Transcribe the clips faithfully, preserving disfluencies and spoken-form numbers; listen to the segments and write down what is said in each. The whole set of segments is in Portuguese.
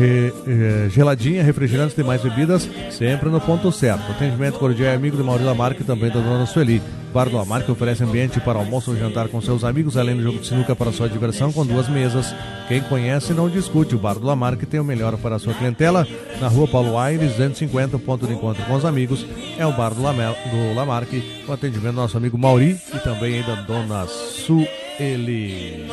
re, eh, geladinha, refrigerantes e demais bebidas, sempre no ponto certo. Atendimento cordial e amigo de Maurício Lamarque e também da dona Sueli. Bar do Lamarque oferece ambiente para almoço ou jantar com seus amigos, além do jogo de sinuca para sua diversão com duas mesas. Quem conhece não discute. O Bar do Lamarque tem o melhor para a sua clientela. Na rua Paulo Aires, duzentos e cinquenta, ponto de encontro com os amigos. É o Bar do, Lamel, do Lamarque, com atendimento do nosso amigo Mauri e também aí da dona Sueli.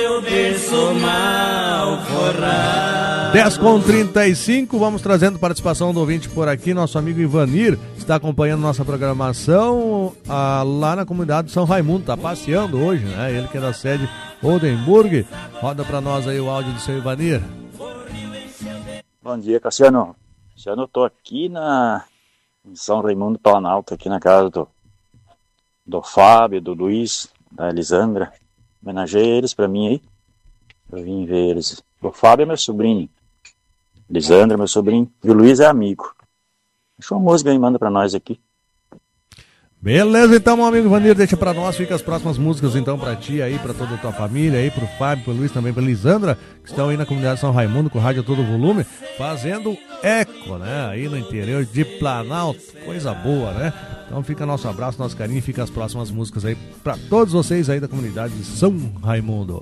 dez com trinta e cinco, vamos trazendo participação do ouvinte por aqui. Nosso amigo Ivanir está acompanhando nossa programação ah, lá na comunidade de São Raimundo, está passeando hoje, né? Ele que é da sede Oldenburg. Roda para nós aí o áudio do seu Ivanir. Bom dia, Cassiano. Cassiano, eu tô aqui na em São Raimundo Planalto, aqui na casa do, do Fábio, do Luiz, da Elisandra. Homenageei eles para mim aí. Eu vim ver eles. O Fábio é meu sobrinho. Elisandra é meu sobrinho. E o Luiz é amigo. Deixa uma música aí, manda pra nós aqui. Beleza, então, meu amigo Vanir, deixa pra nós. Fica as próximas músicas, então, pra ti aí, pra toda a tua família aí, pro Fábio, pro Luiz, também pra Elisandra, que estão aí na comunidade de São Raimundo, com o rádio a todo volume, fazendo eco, né? Aí no interior de Planalto. Coisa boa, né? Então fica nosso abraço, nosso carinho, fica as próximas músicas aí pra todos vocês aí da comunidade de São Raimundo.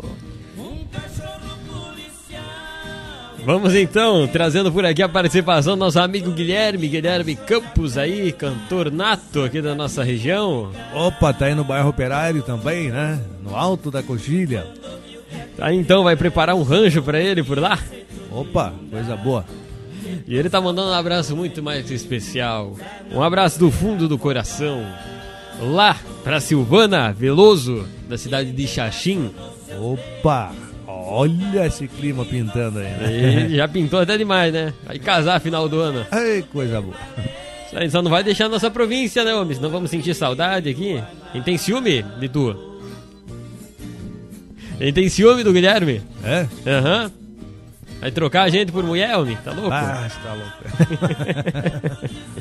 Vamos então, trazendo por aqui a participação do nosso amigo Guilherme, Guilherme Campos aí, cantor nato aqui da nossa região. Opa, tá aí no bairro Operário também, né? No Alto da Coxilha. Tá, então vai preparar um rancho pra ele por lá? Opa, coisa boa. E ele tá mandando um abraço muito mais especial. Um abraço do fundo do coração. Lá pra Silvana Veloso, da cidade de Xaxim. Opa! Olha esse clima pintando aí, né? Ele já pintou até demais, né? Vai casar final do ano. Ai, coisa boa. Isso aí, só não vai deixar a nossa província, né, homem? Senão vamos sentir saudade aqui. Quem tem ciúme de tu? Quem tem ciúme do Guilherme? É? Aham. Uhum. Vai trocar a gente por mulher, homem? Tá louco? Ah, tá louco.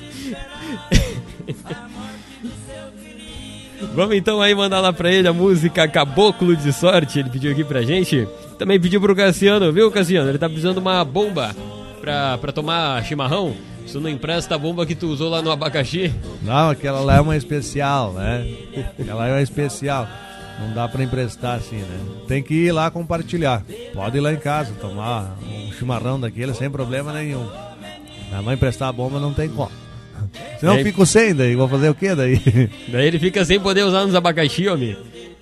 Vamos então aí mandar lá pra ele a música Caboclo de Sorte. Ele pediu aqui pra gente. Também pediu pro Cassiano, viu, Cassiano? Ele tá precisando de uma bomba pra, pra tomar chimarrão. Se não empresta a bomba que tu usou lá no abacaxi. Não, aquela lá é uma especial, né? Aquela é uma especial. Não dá pra emprestar assim, né? Tem que ir lá compartilhar. Pode ir lá em casa tomar um chimarrão daquele sem problema nenhum. Mas não emprestar a bomba não tem como. Senão eu fico sem daí, vou fazer o que daí? Daí ele fica sem poder usar nos abacaxi, homem.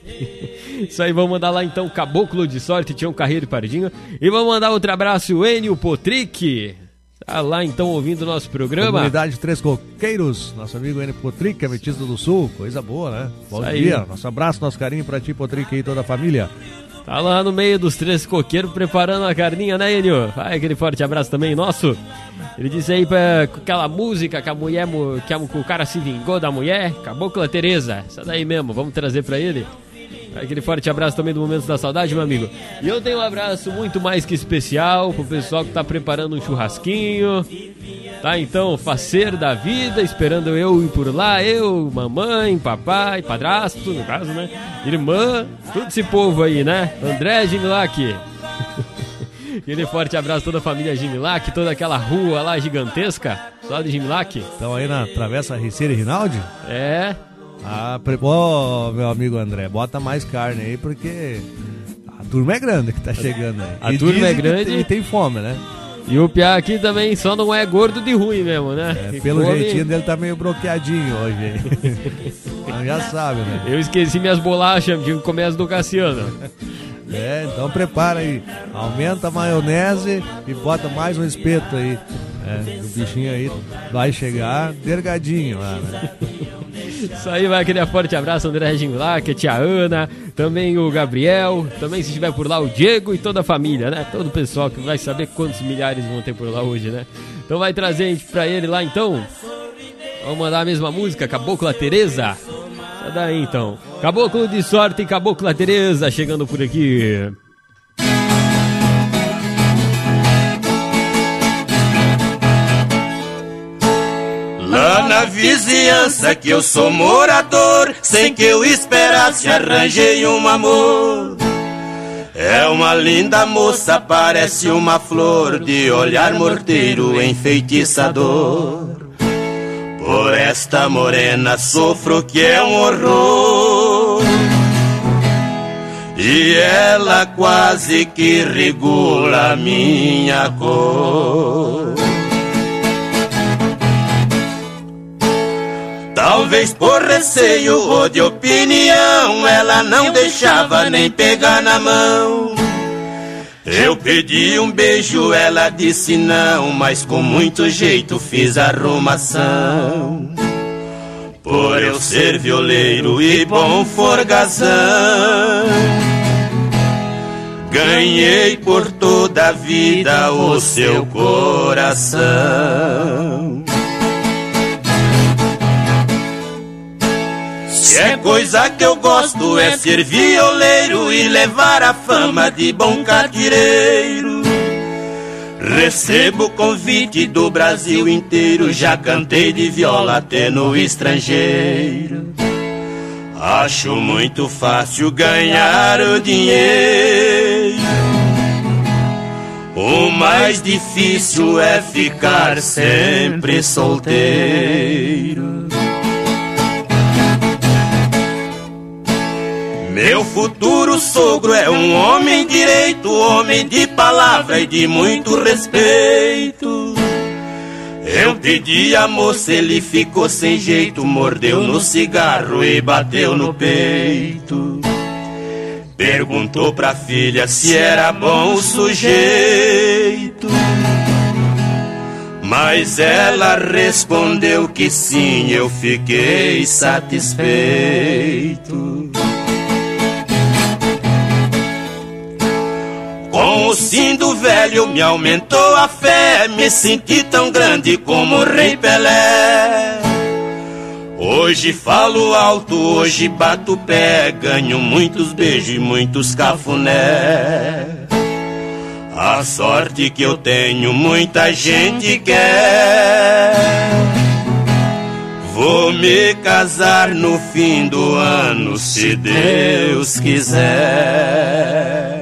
Isso aí, vamos mandar lá então Caboclo de Sorte, Tião Carreiro e Pardinho. E vamos mandar outro abraço, Enio Potric. Tá lá então ouvindo o nosso programa. Comunidade Três Coqueiros, nosso amigo Enio Potric, ametista do Sul. Coisa boa, né? Bom Isso dia, aí. Nosso abraço, nosso carinho pra ti, Potric, e toda a família. Tá lá no meio dos Três Coqueiros preparando a carninha, né, Enio? Vai, aquele forte abraço também nosso. Ele disse aí pra aquela música que a mulher, que, a, que o cara se vingou da mulher, Cabocla Teresa. Essa daí mesmo, vamos trazer pra ele. Aquele forte abraço também do Momento da Saudade, meu amigo. E eu tenho um abraço muito mais que especial pro pessoal que tá preparando um churrasquinho. Tá, então, faceiro da vida, esperando eu ir por lá. Eu, mamãe, papai, padrasto, no caso, né? Irmã, todo esse povo aí, né? André Ginilac. Aquele forte abraço a toda a família Ginilac, toda aquela rua lá gigantesca, só de Ginilac. Estão aí na Travessa Riceira e Rinaldi? É. Ah, pre... oh, meu amigo André, bota mais carne aí, porque a turma é grande que tá chegando aí. A e turma é grande e tem, tem fome, né? E o Piá aqui também só não é gordo de ruim mesmo, né? É, pelo come... jeitinho dele tá meio bloqueadinho hoje aí. Então já sabe, né? Eu esqueci minhas bolachas, tinha que comer as do Cassiano. É, então prepara aí. Aumenta a maionese e bota mais um espeto aí. É, o bichinho aí vai chegar dergadinho lá, né? Isso aí, vai aquele forte abraço, André Regimlac, a tia Ana, também o Gabriel, também se estiver por lá o Diego e toda a família, né? Todo o pessoal que vai saber quantos milhares vão ter por lá hoje, né? Então vai trazer a gente pra ele lá então. Vamos mandar a mesma música, Cabocla Teresa. Sai daí então. Caboclo de Sorte e Cabocla Teresa chegando por aqui. Lá na vizinhança que eu sou morador, sem que eu esperasse arranjei um amor. É uma linda moça, parece uma flor, de olhar morteiro, enfeitiçador. Por esta morena sofro que é um horror, e ela quase que regula a minha cor. Talvez por receio ou de opinião, ela não deixava nem pegar na mão. Eu pedi um beijo, ela disse não, mas com muito jeito fiz a arrumação. Por eu ser violeiro e bom forgazão, ganhei por toda a vida o seu coração. Se é coisa que eu gosto é ser violeiro e levar a fama de bom catireiro. Recebo convite do Brasil inteiro, já cantei de viola até no estrangeiro. Acho muito fácil ganhar o dinheiro, o mais difícil é ficar sempre solteiro. Meu futuro sogro é um homem direito, homem de palavra e de muito respeito. Eu pedi a moça, ele ficou sem jeito, mordeu no cigarro e bateu no peito. Perguntou pra filha se era bom o sujeito, mas ela respondeu que sim, eu fiquei satisfeito. Com o sim do velho me aumentou a fé, me senti tão grande como o Rei Pelé. Hoje falo alto, hoje bato pé, ganho muitos beijos e muitos cafuné. A sorte que eu tenho muita gente quer. Vou me casar no fim do ano, se Deus quiser.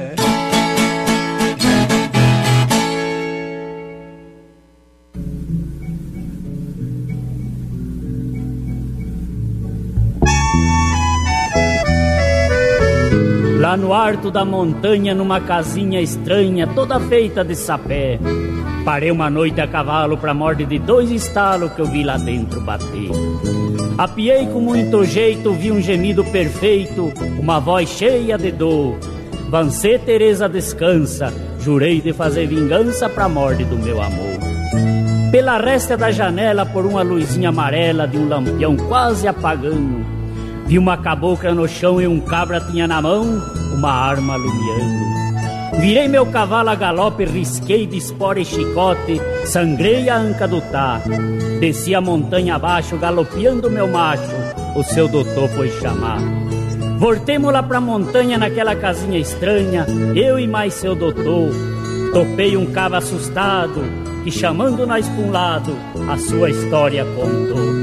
Lá no alto da montanha, numa casinha estranha, toda feita de sapé, parei uma noite a cavalo pra morte de dois estalos que eu vi lá dentro bater. Apiei com muito jeito, vi um gemido perfeito, uma voz cheia de dor. Vancê, Teresa, descansa, jurei de fazer vingança pra morte do meu amor. Pela resta da janela, por uma luzinha amarela de um lampião quase apagando, vi uma cabocla no chão e um cabra tinha na mão uma arma alumiando. Virei meu cavalo a galope, risquei de espora e chicote, sangrei a anca do tá. Desci a montanha abaixo, galopeando meu macho, o seu doutor foi chamar. Voltemos lá pra montanha, naquela casinha estranha, eu e mais seu doutor. Topei um cabo assustado, que chamando nós pra um lado, a sua história contou.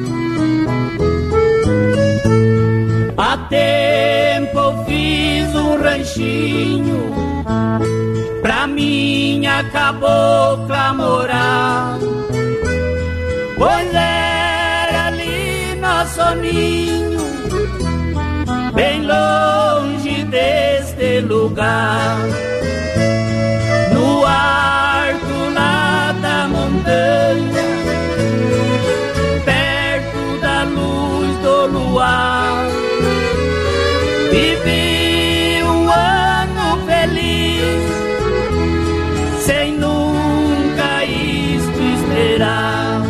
Há tempo eu fiz um ranchinho pra minha cabocla morar, pois era ali nosso ninho, bem longe deste lugar. No alto lá da montanha, perto da luz do luar, vivi um ano feliz, sem nunca isto esperar.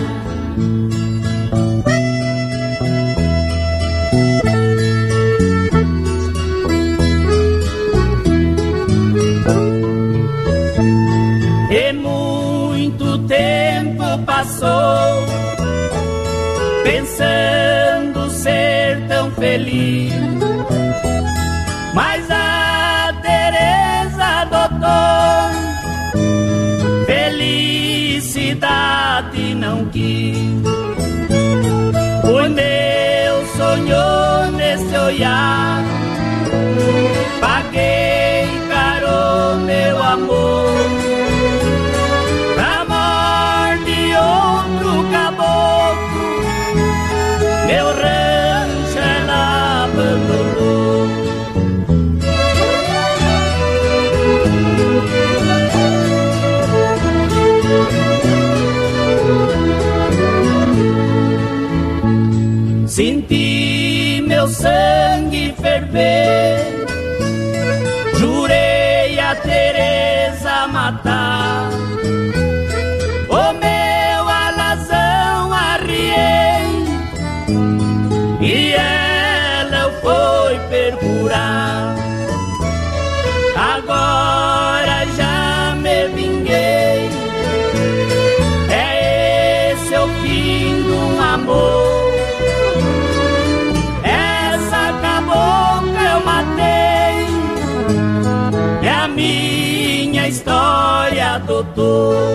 E muito tempo passou, pensando ser tão feliz, mas a Teresa adotou, felicidade não quis. O meu sonhou nesse olhar, paguei caro amor pra morte de outro caboclo, meu rancho ela abandonou. Senti meu sangue ferver, jurei a Teresa matar, o meu alazão arriei e ela eu fui perfurar. Agora já me vinguei, é esse o fim de um amor. Minha história, doutor.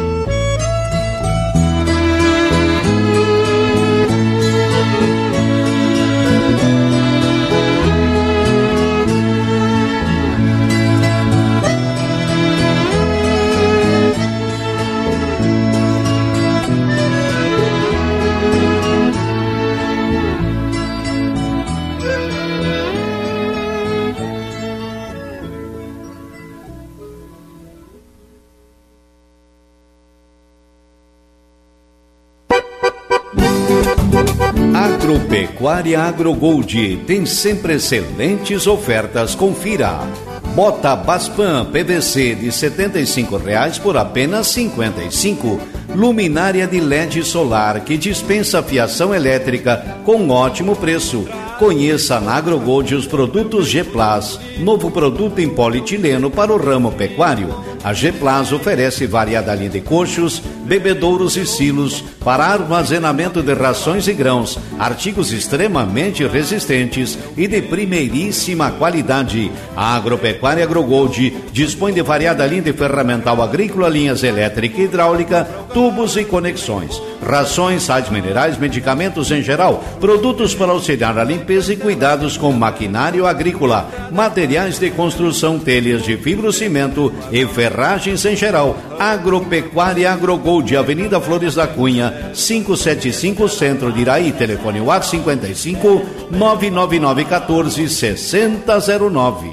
Agropecuária AgroGold tem sempre excelentes ofertas, confira. Bota Baspan P V C de setenta e cinco reais por apenas cinquenta e cinco. Luminária de L E D solar que dispensa fiação elétrica com ótimo preço. Conheça na AgroGold os produtos G-Plas, novo produto em polietileno para o ramo pecuário. A G-Plas oferece variada linha de coxos, bebedouros e silos para armazenamento de rações e grãos, artigos extremamente resistentes e de primeiríssima qualidade. A Agropecuária AgroGold dispõe de variada linha de ferramental agrícola, linhas elétrica e hidráulica, tubos e conexões, rações, sais minerais, medicamentos em geral, produtos para auxiliar a limpeza e cuidados com maquinário agrícola, materiais de construção, telhas de fibrocimento e ferragens em geral. Agropecuária AgroGold, Avenida Flores da Cunha, quinhentos e setenta e cinco, Centro de Iraí. Telefone WhatsApp cinquenta e cinco, nove nove nove um quatro, seis zero zero nove.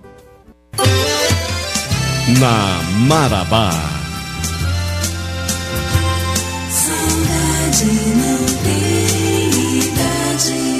Na Marabá. Saudade não tem idade.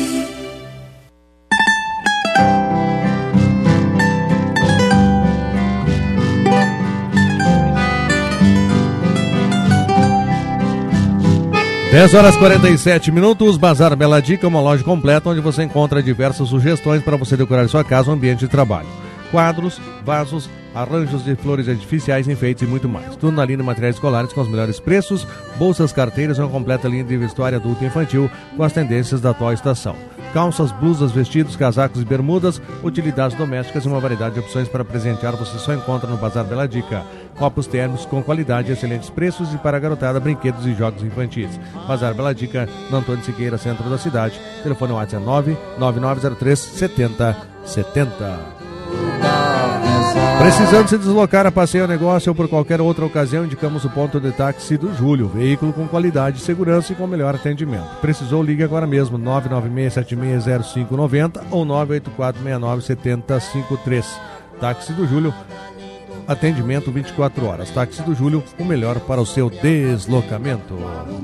dez horas e quarenta e sete minutos, Bazar Bela Dica, uma loja completa onde você encontra diversas sugestões para você decorar sua casa ou ambiente de trabalho. Quadros, vasos, arranjos de flores artificiais, enfeites e muito mais. Tudo na linha de materiais escolares com os melhores preços, bolsas, carteiras e uma completa linha de vestuário adulto e infantil com as tendências da atual estação. Calças, blusas, vestidos, casacos e bermudas, utilidades domésticas e uma variedade de opções para presentear você só encontra no Bazar Bela Dica. Copos térmicos com qualidade, excelentes preços e para a garotada, brinquedos e jogos infantis. Bazar Bela Dica, no Antônio Siqueira, centro da cidade. Telefone WhatsApp nove nove nove zero três sete zero sete zero. Precisando se deslocar a passeio, negócio ou por qualquer outra ocasião, indicamos o ponto de táxi do Júlio. Veículo com qualidade, segurança e com melhor atendimento. Precisou, ligue agora mesmo, nove nove seis sete seis zero cinco nove zero ou nove oito quatro seis nove sete zero cinco três. Táxi do Júlio, atendimento vinte e quatro horas. Táxi do Júlio, o melhor para o seu deslocamento.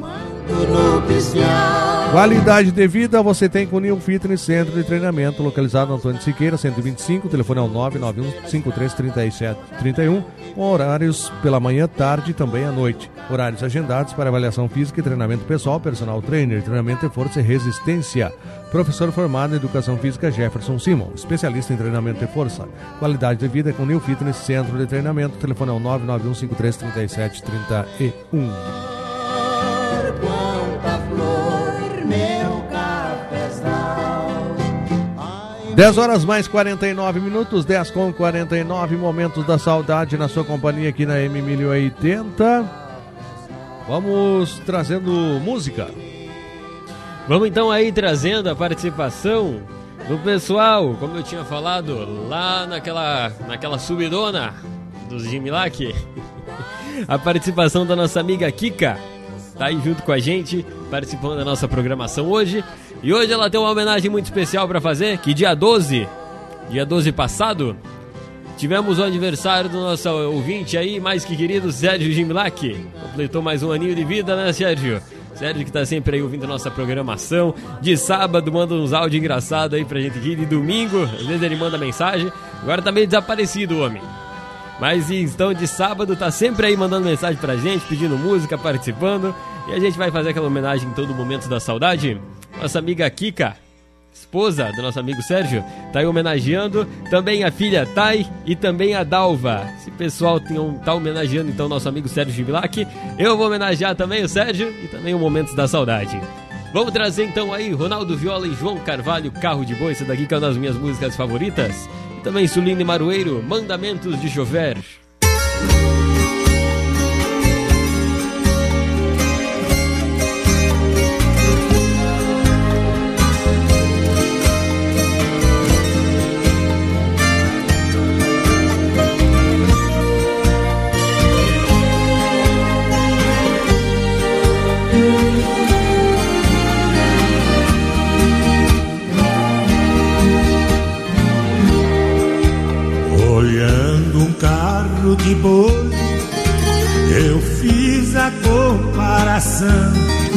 Qualidade de vida você tem com o New Fitness Centro de Treinamento, localizado no Antônio Siqueira, cento e vinte e cinco, telefone é o nove nove um cinco três três sete três um, com horários pela manhã, tarde e também à noite. Horários agendados para avaliação física e treinamento pessoal, personal trainer, treinamento de força e resistência. Professor formado em Educação Física Jefferson Simon, especialista em treinamento de força. Qualidade de vida com o New Fitness Centro de Treinamento, telefone é o nove nove um cinco três três sete três um. dez horas mais quarenta e nove minutos, dez com quarenta e nove, momentos da saudade na sua companhia aqui na M mil e oitenta. Vamos trazendo música. Vamos então aí trazendo a participação do pessoal, como eu tinha falado, lá naquela, naquela subidona dos Jimilac. A participação da nossa amiga Kika tá aí junto com a gente, participando da nossa programação hoje. E hoje ela tem uma homenagem muito especial para fazer, que dia doze, dia doze passado, tivemos o aniversário do nosso ouvinte aí, mais que querido, Sérgio Jimilac. Completou mais um aninho de vida, né, Sérgio? Sérgio que tá sempre aí ouvindo a nossa programação. De sábado manda uns áudios engraçados aí pra gente aqui. De domingo, às vezes ele manda mensagem. Agora tá meio desaparecido o homem. Mas então de sábado tá sempre aí mandando mensagem pra gente, pedindo música, participando. E a gente vai fazer aquela homenagem em todo momento da saudade. Nossa amiga Kika, esposa do nosso amigo Sérgio, tá aí homenageando. Também a filha Thay e também a Dalva. Esse pessoal tá homenageando então nosso amigo Sérgio Jimilac. Eu vou homenagear também o Sérgio e também o Momentos da Saudade. Vamos trazer então aí Ronaldo Viola e João Carvalho, Carro de Boi. Essa daqui que é uma das minhas músicas favoritas. E também Sulino e Maroeiro, Mandamentos de Chover. Olhando um carro de boi, eu fiz a comparação.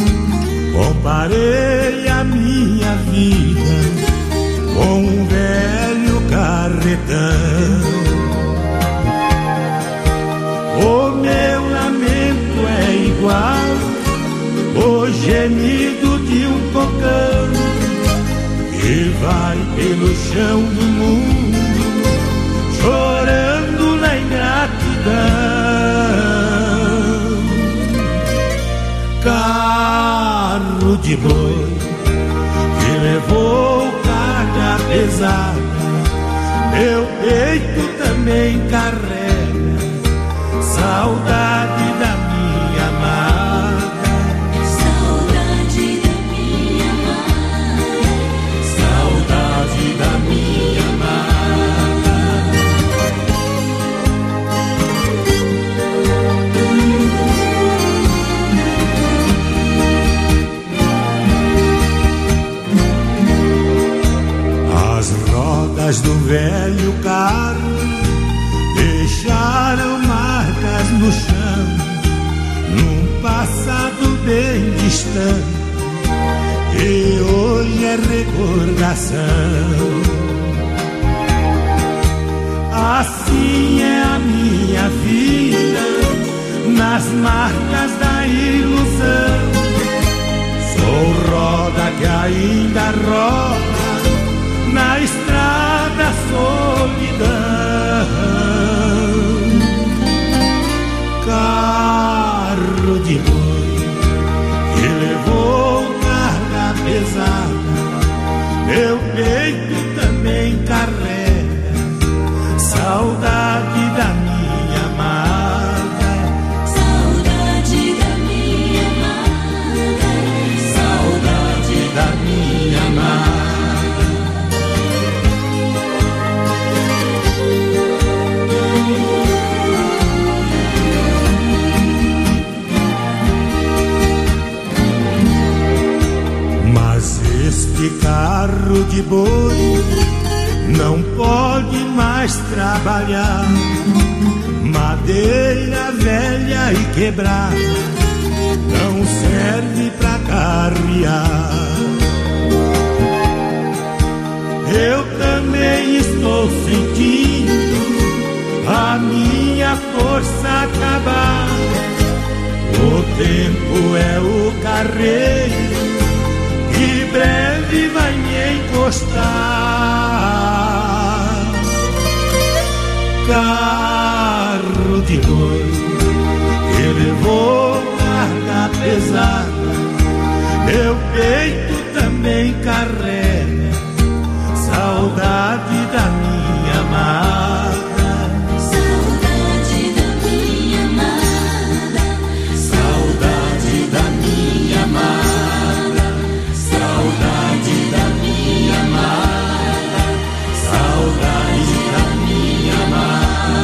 Comparei a minha vida com um velho carretão. O meu lamento é igual o gemido de um cocão que vai pelo chão do mundo, chorando na ingratidão. Carro de boi que levou carga pesada, meu peito também carrega saudade da minha amada. Saudade da minha amada. Saudade da minha amada. As rodas do velho carro deixaram marcas no chão, num passado bem distante, e hoje é recordação. Assim é a minha vida, nas marcas da ilusão. Sou roda que ainda roda na estrada solidão. Carro de boi que levou carga pesada, meu peito também carrega saudade da minha amada. Saudade da minha amada. Saudade da minha amada. Mas este carro de boi não pode mais trabalhar, madeira velha e quebrada não serve pra carrear. Eu também estou sentindo a minha força acabar. O tempo é o carreiro que breve vai me encostar. Carro de boi que levou carga pesada, meu peito também carrega saudade da minha amada. Saudade da minha amada. Saudade da minha amada. Saudade da minha amada. Saudade da minha amada.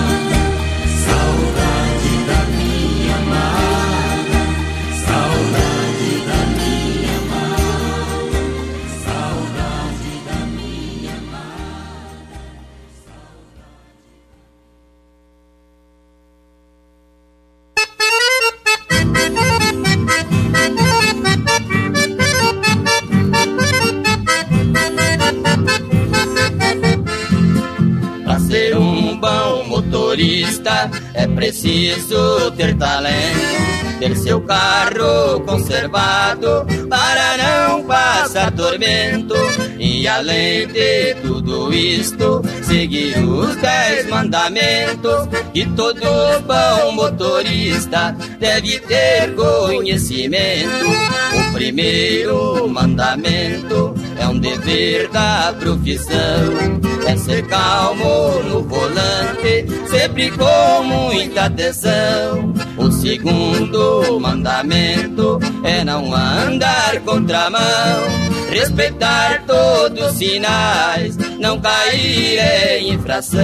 É preciso ter talento, ter seu carro conservado para não passar tormento. E além de tudo isto, seguir os dez mandamentos que todo bom motorista deve ter conhecimento. O primeiro mandamento é um dever da profissão, é ser calmo no volante, sempre com muita atenção. O segundo mandamento é não andar contramão, respeitar todos os sinais, não cair em infração.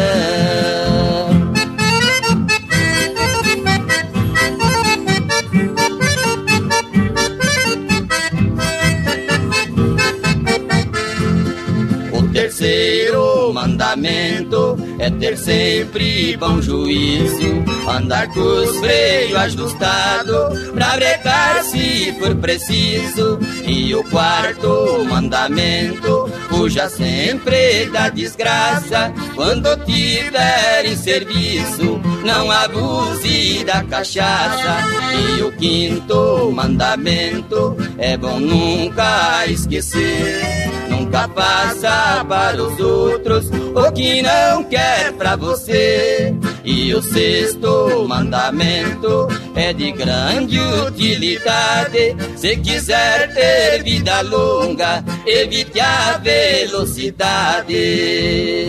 Terceiro mandamento é ter sempre bom juízo, andar com os freios ajustados pra brecar se for preciso. E o quarto mandamento, fuja sempre da desgraça quando tiver em serviço, não abuse da cachaça. E o quinto mandamento é bom nunca esquecer, nunca passa para os outros o que não quer pra você. E o sexto mandamento é de grande utilidade, se quiser ter vida longa, evite a velocidade.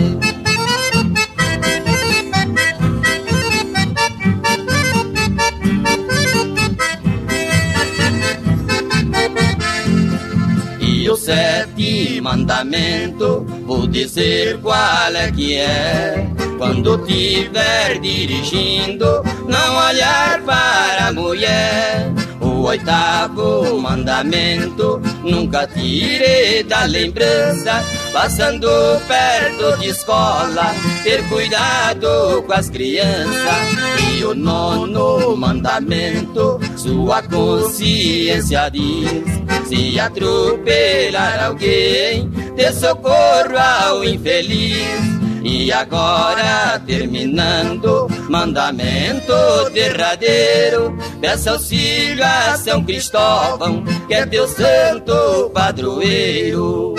E o sete mandamento, vou dizer qual é que é: quando tiver dirigindo, não olhar para a mulher. O oitavo mandamento, nunca tire da lembrança, passando perto de escola, ter cuidado com as crianças. E o nono mandamento, sua consciência diz: se atropelar alguém, dê socorro ao infeliz. E agora, terminando, mandamento derradeiro, peça auxílio a São Cristóvão, que é teu santo padroeiro.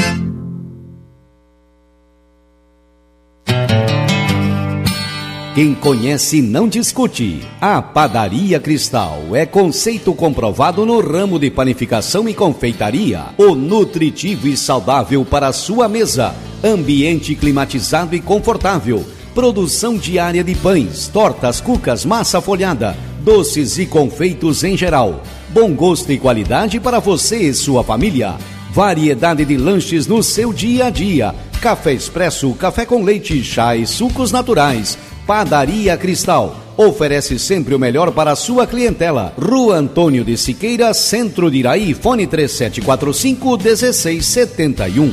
Quem conhece não discute. A Padaria Cristal é conceito comprovado no ramo de panificação e confeitaria. O nutritivo e saudável para a sua mesa. Ambiente climatizado e confortável. Produção diária de pães, tortas, cucas, massa folhada, doces e confeitos em geral. Bom gosto e qualidade para você e sua família. Variedade de lanches no seu dia a dia. Café expresso, café com leite, chá e sucos naturais. Padaria Cristal oferece sempre o melhor para a sua clientela. Rua Antônio de Siqueira, Centro de Iraí, fone três sete quatro cinco, um seis sete um.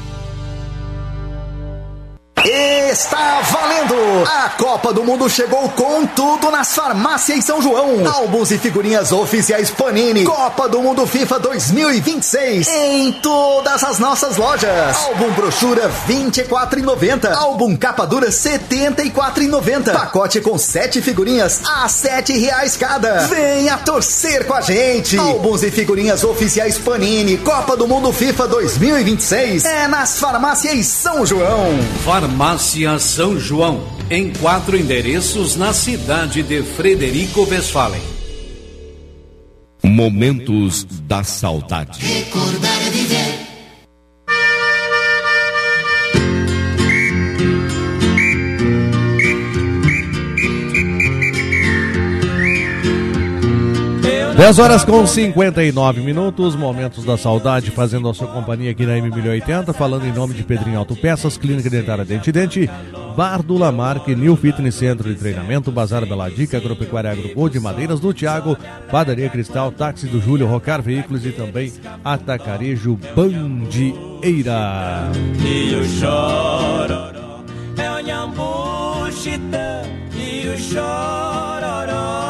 Está valendo! A Copa do Mundo chegou com tudo nas farmácias São João. Álbuns e figurinhas oficiais Panini. Copa do Mundo FIFA dois mil e vinte e seis. Em todas as nossas lojas. Álbum brochura vinte e quatro reais e noventa centavos. Álbum capa dura setenta e quatro reais e noventa centavos. Pacote com sete figurinhas a sete reais cada. Venha torcer com a gente. Álbuns e figurinhas oficiais Panini. Copa do Mundo FIFA dois mil e vinte e seis. É nas farmácias São João. Farmácia São João, em quatro endereços na cidade de Frederico Westphalen. Momentos da Saudade. Recordar é viver. dez horas com cinquenta e nove minutos, Momentos da Saudade, fazendo a sua companhia aqui na M mil e oitenta, falando em nome de Pedrinho Autopeças, Clínica Dentária Dente Dente, Bar do Lamarque, New Fitness Centro de Treinamento, Bazar Bela Dica, Agropecuária Agrogold, Madeiras do Thiago, Padaria Cristal, Táxi do Júlio, Rocar Veículos e também Atacarejo Bandieira. E o chororó é o Nhambuchitã e o chororó.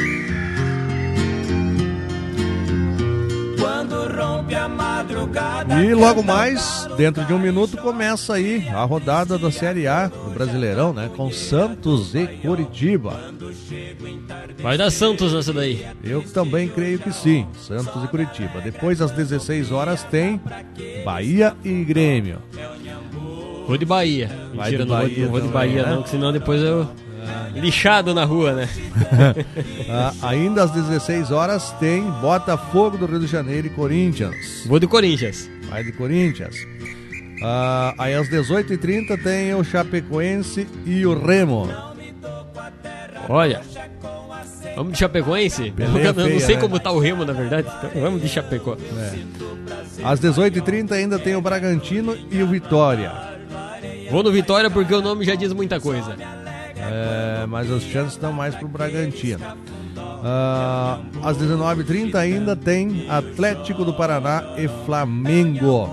Quando rompe a madrugada E logo mais, dentro de um minuto, começa aí a rodada da Série A do Brasileirão, né? Com Santos e Curitiba. Vai dar Santos nessa daí. Eu também creio que sim, Santos e Curitiba. Depois, às dezesseis horas, tem Bahia e Grêmio. Vou de Bahia. Vai Mentira, de não vou, Bahia não vou de também, Bahia né? não, porque senão depois eu... Lixado na rua, né? Ah, ainda às dezesseis horas tem Botafogo do Rio de Janeiro e Corinthians. Vou de Corinthians. Vai de Corinthians. Ah, aí às dezoito e trinta tem o Chapecoense e o Remo. Olha, vamos de Chapecoense? Peleia Eu não feia, sei né? como tá o Remo, na verdade. Então vamos de Chapecó. É. Às dezoito e trinta ainda tem o Bragantino e o Vitória. Vou no Vitória porque o nome já diz muita coisa. É, mas as chances estão mais pro Bragantino. Ah, às dezenove e trinta ainda tem Atlético do Paraná e Flamengo.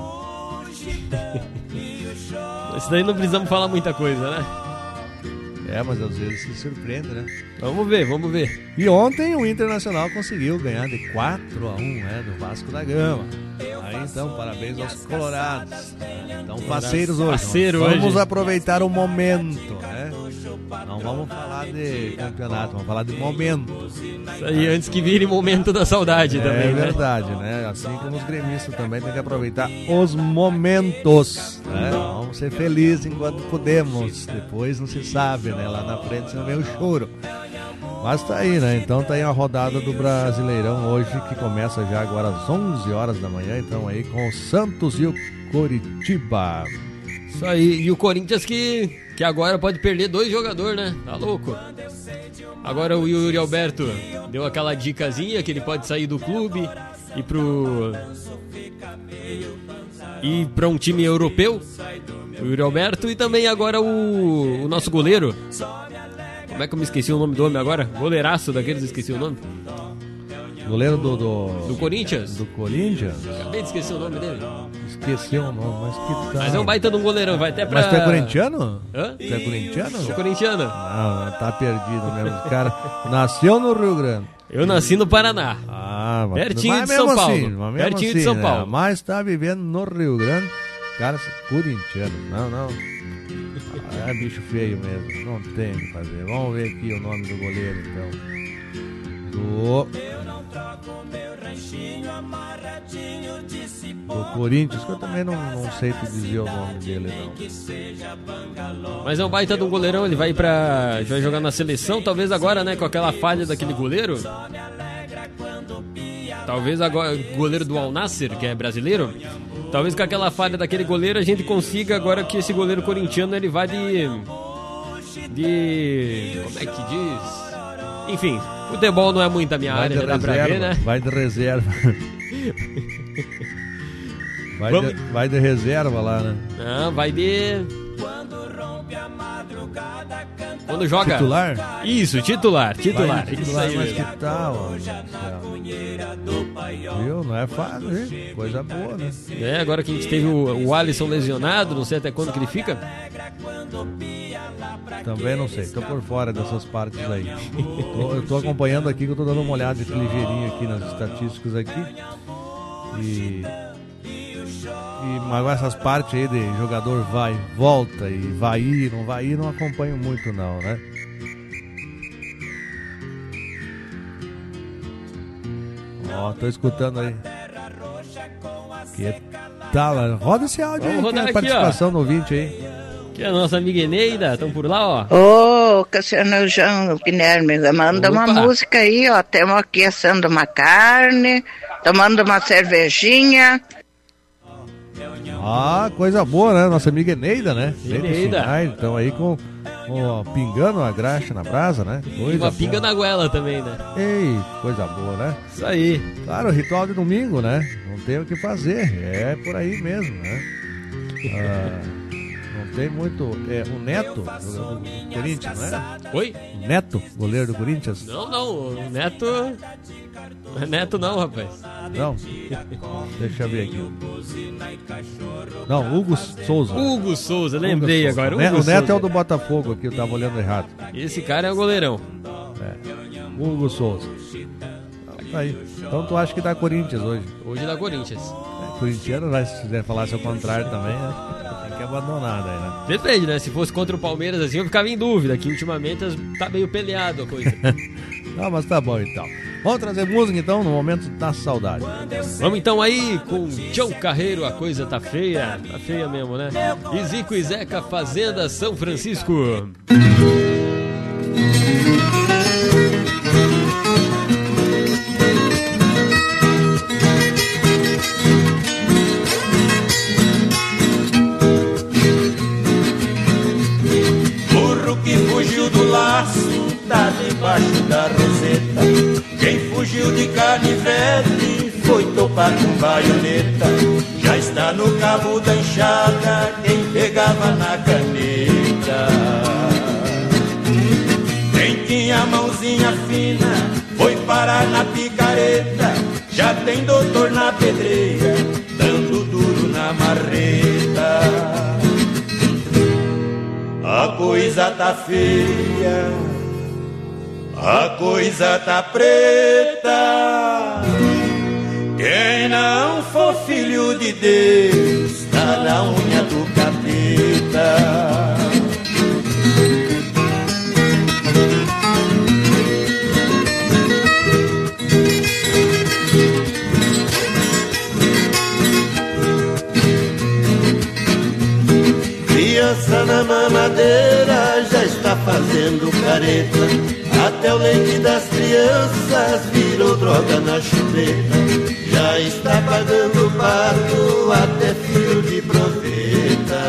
Isso daí não precisamos falar muita coisa, né? É, mas às vezes se surpreende, né? Vamos ver, vamos ver. E ontem o Internacional conseguiu ganhar de quatro a um, né, do Vasco da Gama. Aí então, parabéns aos colorados. Então, parceiros hoje. Parceiro vamos hoje. aproveitar o momento, né? Não vamos falar de campeonato, vamos falar de momento. Isso aí, antes que vire momento da saudade É também, né? verdade, né? Assim como os gremistas também tem que aproveitar os momentos, né? Vamos ser felizes enquanto podemos. Depois não se sabe, né? Lá na frente não vem o choro. Mas tá aí, né? Então tá aí a rodada do Brasileirão hoje, que começa já agora às onze horas da manhã. Então aí com o Santos e o Coritiba. Isso aí, e o Corinthians que, que agora pode perder dois jogadores, né? Tá louco? Agora o Yuri Alberto deu aquela dicasinha que ele pode sair do clube e pro... e para um time europeu, o Yuri Alberto, e também agora o, o nosso goleiro. Como é que eu me esqueci o nome do homem agora? Goleiraço daqueles, esqueci o nome. Goleiro do... Do, do Corinthians. Do Corinthians? Acabei de esquecer o nome dele. Esqueceu o nome, mas que tal? Mas é um baita de um goleirão, vai até pra... Mas tu é corintiano? Hã? Tu é corintiano? Sou corintiano. Não, não, tá perdido mesmo. O cara nasceu no Rio Grande. Eu nasci no Paraná. Ah, mas, pertinho mas de São Paulo. Assim, mas pertinho assim, de São né? Paulo. Mas tá vivendo no Rio Grande. Cara, corintiano. Não, não. É bicho feio mesmo. Não tem o que fazer. Vamos ver aqui o nome do goleiro, então. Do... Do Corinthians, que eu também não, não sei te dizer o nome dele, não. Mas é um baita de um goleirão, ele vai pra... vai jogar na seleção, talvez agora, né, com aquela falha daquele goleiro. Talvez agora, goleiro do Al Nassr, que é brasileiro. Talvez com aquela falha daquele goleiro a gente consiga agora que esse goleiro corintiano, ele vai de... De... Como é que diz? Enfim, futebol não é muito a minha Vai área, de já dá pra reserva, ver, né? vai de reserva. Vai, Vamos- de, vai de reserva lá, né? Não, vai de... Quando joga... Titular? Isso, titular, titular. Vai de Isso titular, aí mas mesmo. que tal? ó, Viu? Não é fácil, hein? Coisa boa, né? É, agora que a gente teve o, o Alisson lesionado, não sei até quando que ele fica. Também não sei, tô por fora dessas partes aí. Tô- eu tô acompanhando aqui, que eu tô dando uma olhada aqui ligeirinho aqui nas estatísticas aqui. E... E, mas essas partes aí de jogador vai, volta e vai ir, não vai ir, não acompanho muito não, né? Ó, tô escutando aí. Que tal? Roda esse áudio Vamos aí, rodar tem a aqui, participação do ouvinte aí. Que é a nossa amiga Eneida, estão por lá, ó. Ô, Cassiano João Guilherme, manda uma Opa. música aí, ó. Estamos aqui assando uma carne, tomando uma cervejinha. Ah, coisa boa, né? Nossa amiga Eneida, né? Eneida. Então aí com, com pingando a graxa na brasa, né? E Coisa uma pinga boa. na goela também, né? Ei, coisa boa, né? Isso aí. Claro, ritual de domingo, né? Não tem o que fazer, é por aí mesmo, né? Ah, não tem muito... É, o Neto, jogador do Corinthians, não é? Oi? O Neto, goleiro do Corinthians? Não, não, o Neto... Não é Neto não, rapaz. Não? Deixa eu ver aqui. Não, Hugo Souza. Hugo Souza, lembrei Hugo Souza. agora. O Ne- Hugo o Neto Souza. é o do Botafogo aqui, eu tava olhando errado. Esse cara é o goleirão. É. Hugo Souza. Tá aí. Então tu acha que dá Corinthians hoje? Hoje da Corinthians. É, corintiano, mas se quiser falar se ao contrário também, né? Tem que abandonar daí, né? Depende, né? Se fosse contra o Palmeiras assim, eu ficava em dúvida, que ultimamente tá meio peleado a coisa. Não, mas tá bom então. Vamos trazer música então, no momento da saudade. Vamos então aí com Tião Carreiro, a coisa tá feia. Tá feia mesmo, né? E Zico e Zeca, Fazenda São Francisco. Burro que fugiu do laço, tá debaixo da roseta. Quem fugiu de canivete foi topar com baioneta. Já está no cabo da enxada quem pegava na caneta. Quem tinha mãozinha fina foi parar na picareta. Já tem doutor na pedreira dando duro na marreta. A coisa tá feia, a coisa tá preta. Quem não for filho de Deus tá na unha do capeta. Criança na mamadeira já está fazendo careta. Até o leite das crianças virou droga na chupeta. Já está pagando parto até filho de proveta.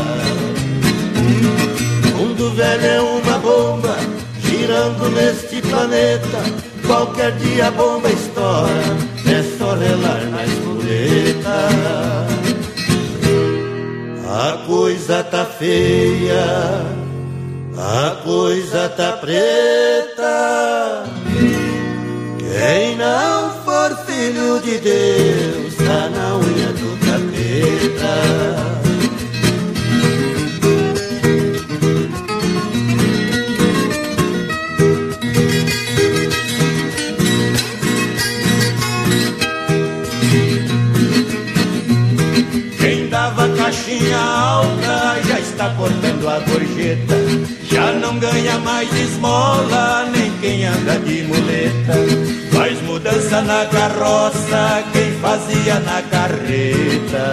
Mundo velho é uma bomba girando neste planeta. Qualquer dia a bomba estoura, é só relar na espoleta. A coisa tá feia, a coisa tá preta. Quem não for filho de Deus tá na unha do capeta. Caixinha alta já está cortando a gorjeta. Já não ganha mais esmola nem quem anda de muleta. Faz mudança na carroça quem fazia na carreta.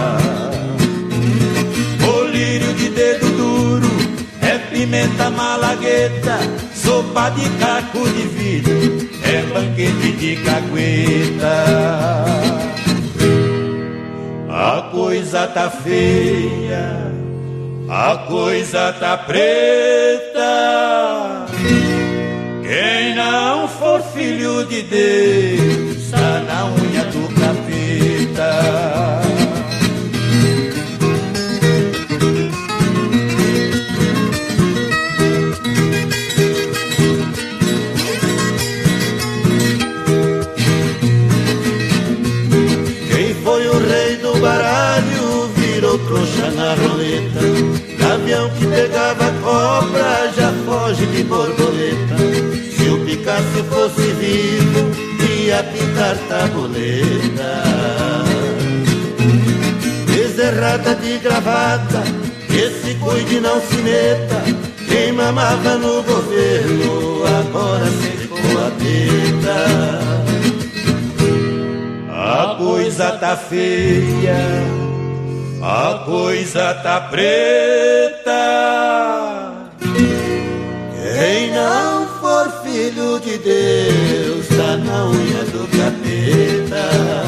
Colírio de dedo duro é pimenta malagueta. Sopa de caco de vidro é banquete de cagueta. A coisa tá feia, a coisa tá preta. Quem não for filho de Deus tá na unha do capeta. Baralho virou trouxa na roleta. Gavião que pegava cobra já foge de borboleta. Se o Picasso fosse vivo ia pintar tabuleta. Bezerrada de gravata, que se cuide não se meta. Quem mamava no governo agora secou a teta. A coisa tá feia, a coisa tá preta. Quem não for filho de Deus tá na unha do capeta.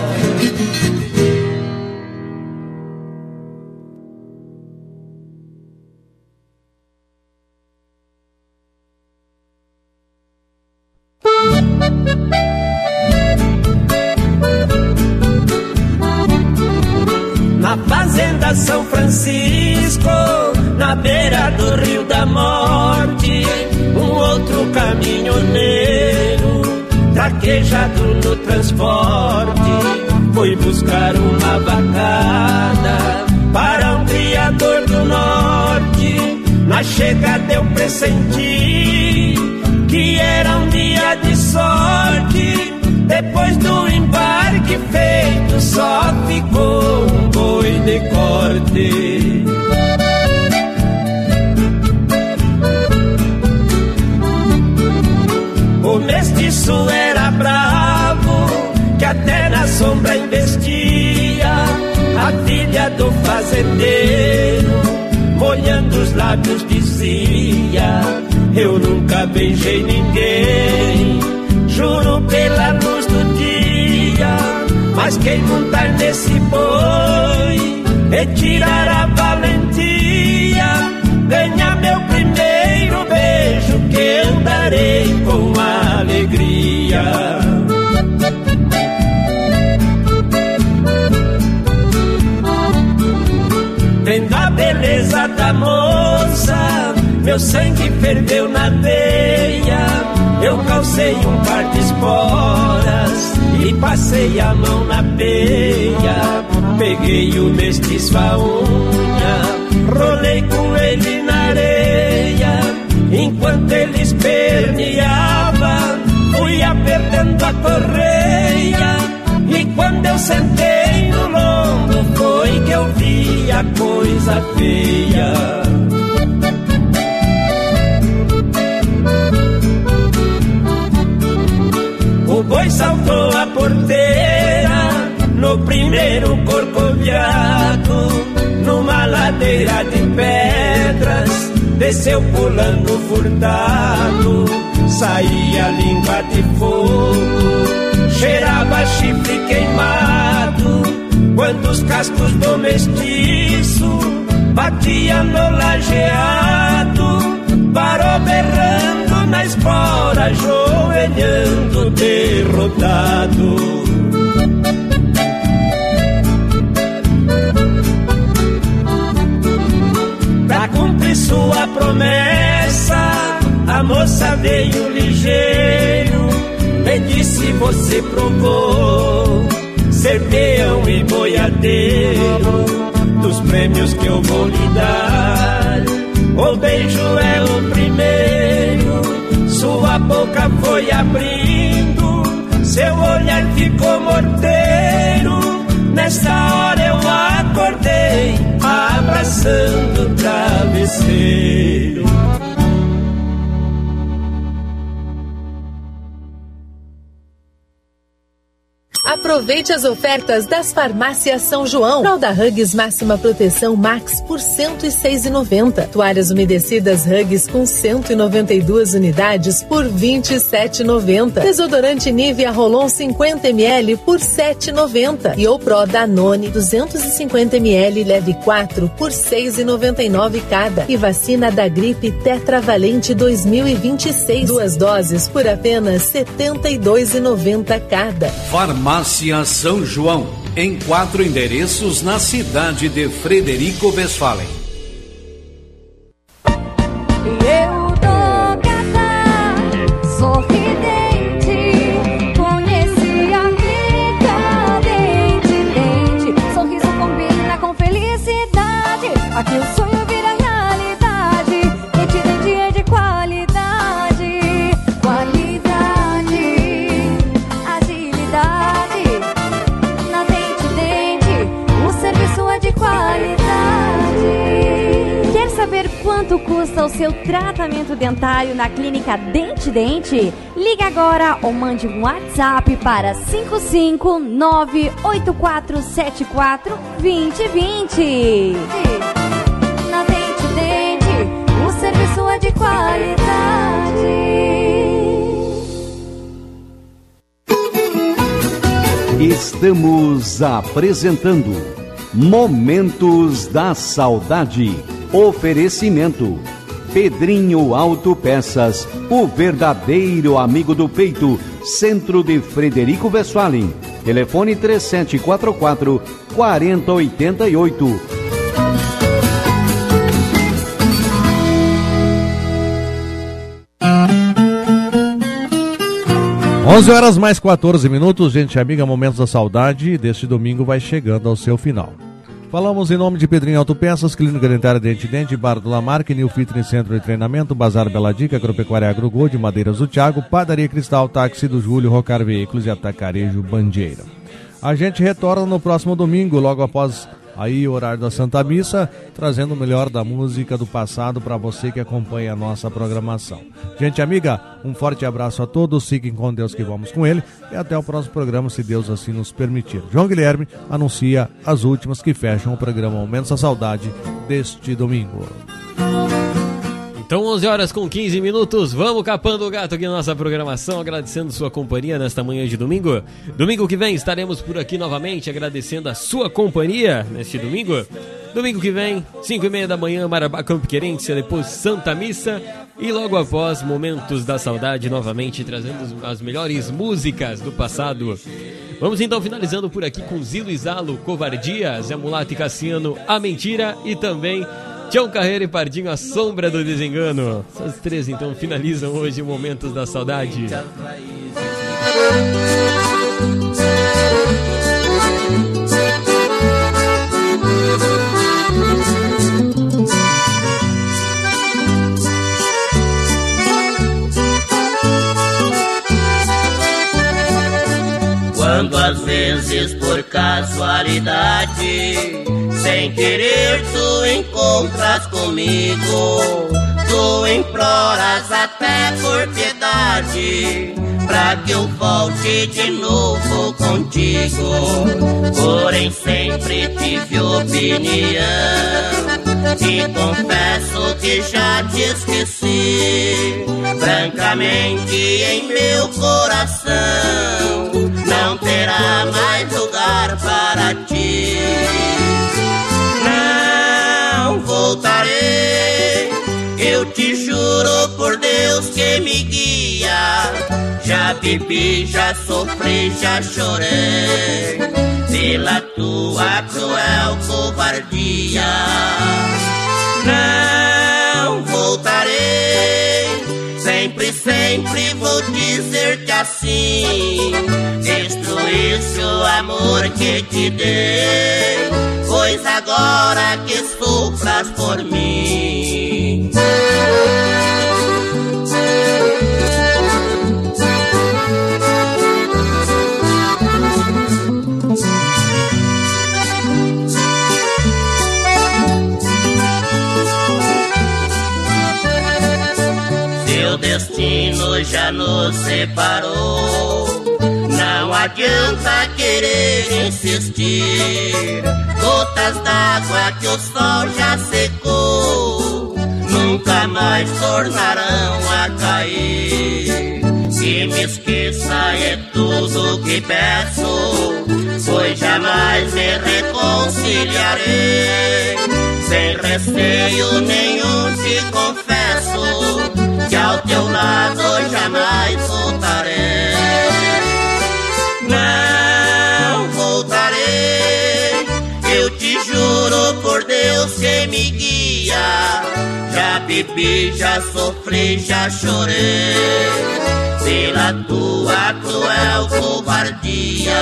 Na fazenda São Francisco, na beira do Rio da Morte, um outro caminhoneiro, traquejado no transporte, foi buscar uma vacada para um criador do norte. Na chegada eu pressenti que era um dia de sorte. Depois do embarque que feito só ficou um boi de corte. O mestiço era bravo, que até na sombra investia. A filha do fazendeiro, molhando os lábios, dizia: eu nunca beijei ninguém, juro pela luz do dia. Mas quem montar nesse boi e tirar a valentia, ganha meu primeiro beijo, que eu darei com alegria. Vendo a beleza da moça, meu sangue ferveu na veia. Eu calcei um par de esporas e passei a mão na peia. Peguei o mestiço à unha, rolei com ele na areia. Enquanto ele esperneava, fui apertando a correia. E quando eu sentei no lombo, foi que eu vi a coisa feia. O boi saltou a porteira no primeiro corcoviado, numa ladeira de pedras, desceu pulando furtado. Saía língua de fogo, cheirava chifre queimado, quando os cascos do mestiço batiam no lajeado. Parou berrando na espora, ajoelhando derrotado. Pra cumprir sua promessa, a moça veio ligeiro, me disse: você provou ser peão e boiadeiro, dos prêmios que eu vou lhe dar, o beijo é o primeiro. Sua boca foi abrindo, seu olhar ficou morteiro. Nessa hora eu acordei, abraçando o travesseiro. Aproveite as ofertas das farmácias São João. Fralda Huggies máxima proteção Max por cento e seis reais e noventa centavos. Toalhas umedecidas Huggies com cento e noventa e duas unidades por vinte e sete reais e noventa centavos. Desodorante Nivea Rolon cinquenta mililitros por sete reais e noventa centavos. E o Pro Danone duzentos e cinquenta mililitros leve quatro por seis reais e noventa e nove centavos cada. E vacina da gripe Tetravalente dois mil e vinte e seis, duas doses por apenas setenta e dois reais e noventa centavos cada. Farmácia São João, em quatro endereços na cidade de Frederico Westphalen. Eu tô gata, sorridente, conheci a vida dente, dente. Sorriso combina com felicidade, aqui o sonho vira realidade. Dente, dente é de qualidade, qualidade, agilidade. Na Dente Dente, o serviço é de qualidade. Quer saber quanto custa o seu tratamento dentário na clínica Dente Dente? Ligue agora ou mande um WhatsApp para cinco cinco nove oito quatro sete quatro dois zero dois zero. Na Dente Dente, o serviço é de qualidade. Estamos apresentando Momentos da Saudade. Oferecimento Pedrinho Autopeças, o verdadeiro amigo do peito, centro de Frederico Westphalen. Telefone três sete quatro quatro, quatro zero oito oito. onze horas mais quatorze minutos, gente amiga, Momentos da Saudade deste domingo vai chegando ao seu final. Falamos em nome de Pedrinho Autopeças, Clínica Dentária Dente Dente, Bar do Lamarque, New Fitness Centro de Treinamento, Bazar Bela Dica, Agropecuária Agrogol, de Madeiras do Thiago, Padaria Cristal, Táxi do Júlio, Rocar Veículos e Atacarejo Bandeira. A gente retorna no próximo domingo, logo após aí o horário da Santa Missa, trazendo o melhor da música do passado para você que acompanha a nossa programação. Gente amiga, um forte abraço a todos, fiquem com Deus que vamos com ele e até o próximo programa, se Deus assim nos permitir. João Guilherme anuncia as últimas que fecham o programa Momentos da Saudade deste domingo. Então, onze horas com quinze minutos, vamos capando o gato aqui na nossa programação, agradecendo sua companhia nesta manhã de domingo. Domingo que vem estaremos por aqui novamente, agradecendo a sua companhia neste domingo. Domingo que vem, cinco e meia da manhã, Marabá, Campo Querência, depois Santa Missa e logo após Momentos da Saudade, novamente trazendo as melhores músicas do passado. Vamos então finalizando por aqui com Zilo e Zalo, Covardia, Zé Mulato e Cassiano, A Mentira e também Tião Carreira e Pardinho, A Sombra do Desengano. Essas três então finalizam hoje Momentos da Saudade. Quando às vezes por casualidade, sem querer tu encontras comigo, tu imploras até por piedade, pra que eu volte de novo contigo. Porém sempre tive opinião e confesso que já te esqueci. Francamente em meu coração não terá mais lugar para ti. Não voltarei, eu te juro por Deus que me guia. Já bebi, já sofri, já chorei pela tua cruel covardia. Não voltarei, sempre, sempre vou dizer-te assim: destruíste o amor que te dei, pois agora que sofras por mim. Seu destino já nos separou, não adianta querer insistir. Gotas d'água que o sol já secou nunca mais tornarão a cair. Que me esqueça é tudo que peço, pois jamais me reconciliarei. Sem receio nenhum te confesso que ao teu lado jamais voltarei. Não voltarei, eu te juro por Deus que me guia. Já bebi, já sofri, já chorei pela tua cruel covardia.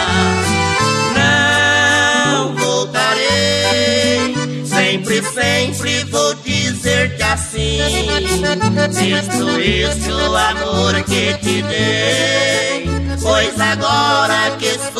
Não voltarei, sempre, sempre vou dizer-te assim: destruíste o amor que te dei, pois agora que